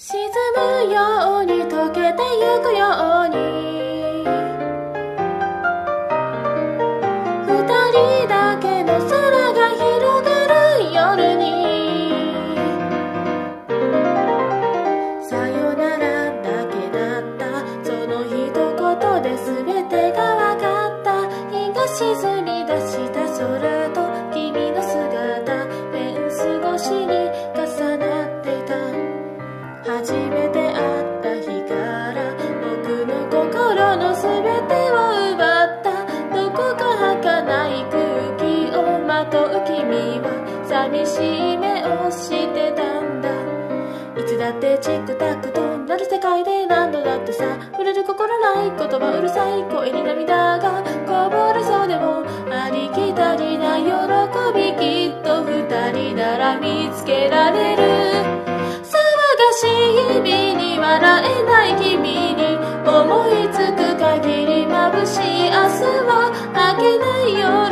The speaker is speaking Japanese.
沈むように溶けてゆくように二人だけの空が広がる夜にさよならだけだったその一言で全てが分かった日が沈み出した空と君の姿フェンス越しに重なっていた初めて会った日から僕の心の全てを奪ったどこか儚い空気をまとう君は寂しい目をしてたんだいつだってチクタクとなる世界で何度だってさ触れる心ない言葉うるさい声に涙がこぼれそうでもありきたりな喜びきっと二人なら見つけられる騒がしい日に笑えない君に思いつく限り眩しい明日は明けないよ